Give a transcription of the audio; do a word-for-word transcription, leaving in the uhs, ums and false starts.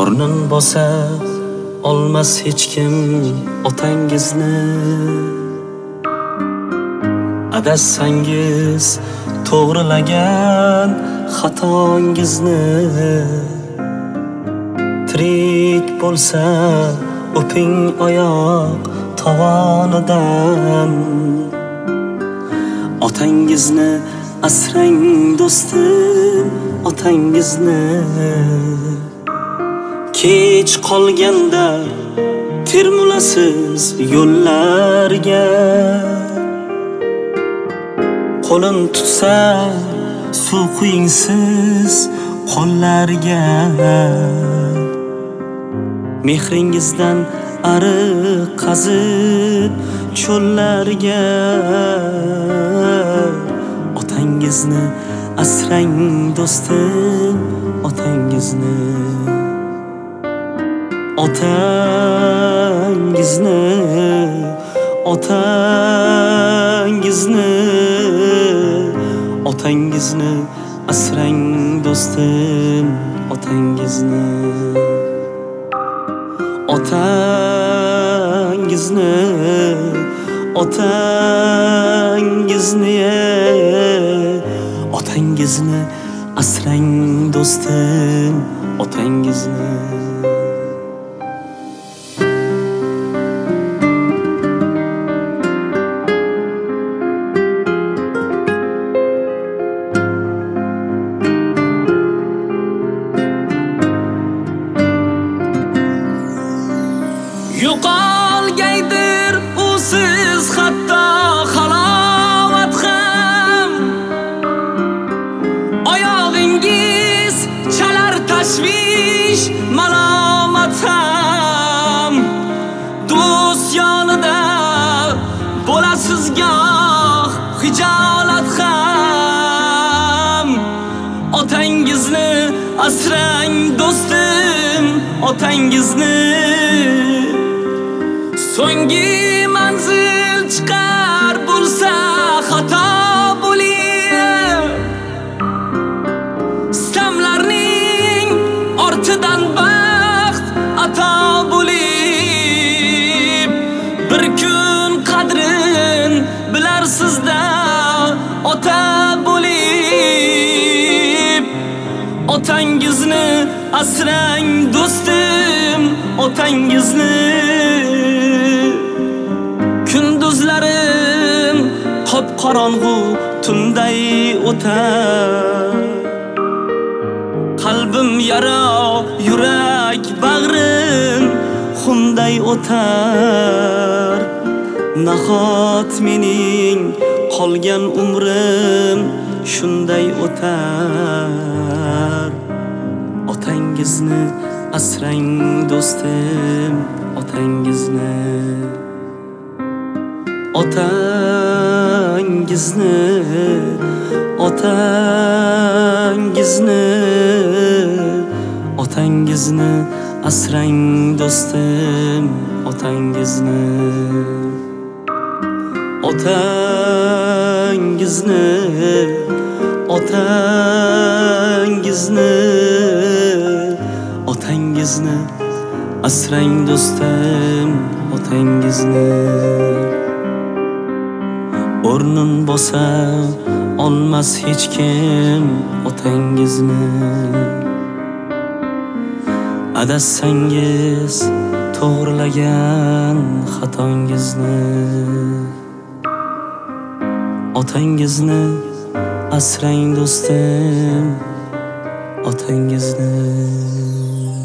o'rnin bosa olmas hech kim otangizni. Adassangiz to'g'rilagan xatongizni. Tirik bo'lsa o'ping oyoq tovonidan. Otangizni asrang do'stim, otangizni. Kech qolganda termulasiz yo'llarga. Qo'lin tutsa suv quyingsiz qo'llarga. Mehringizdan ariq qazib cho'llarga. Otangizni asrang do'stim, otangizni. Otangizni, otangizni, otangizni asrang do'stim, otangizni. Otangizni, otangizni, otangizni asrang do'stim, otangizni. Yo'qolgaydir usiz hatto halovat ham. Oyog'ingiz chalar tashvish malomat ham. Do'st yonida bo'lasiz goh hijolat ham. Otangizni asrang do'stim, otangizni. So'nggi manzil chiqar bo'lsa xato bo'lib. Stamlarning ortidan baxt ato bo'lib. Bir kun qadrin bilarsizda ota bo'lib. Otangizni asrang do'stim, otangizni. Kunduzlarim qop-qorong'u tunday o'tar. Qalbim yara, yurak bag'rim xunday o'tar. Nahot mening qolgan umrim shunday o'tar. Otangizni asrang do'stim, otangizni. Otangizni, otangizni, otangizni asrang do'stim, otangizni. Otangizni, otangizni, otangizni asrang do'stim, otangizni. O'rnin bosa olmas hech kim otangizni. Adassangiz to'g'rilagan xatongizni. Otangizni asrang do'stim, otangizni.